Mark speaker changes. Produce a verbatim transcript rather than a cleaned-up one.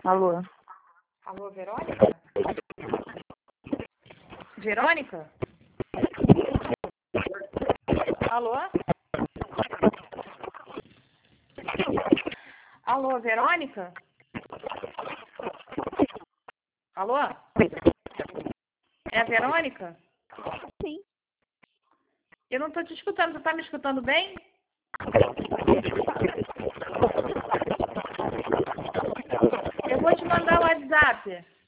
Speaker 1: Alô?
Speaker 2: Alô, Verônica? Verônica? Alô? Alô, Verônica? Alô? É a Verônica?
Speaker 1: Sim.
Speaker 2: Eu não estou te escutando. Você está me escutando bem? Eu vou te mandar o WhatsApp.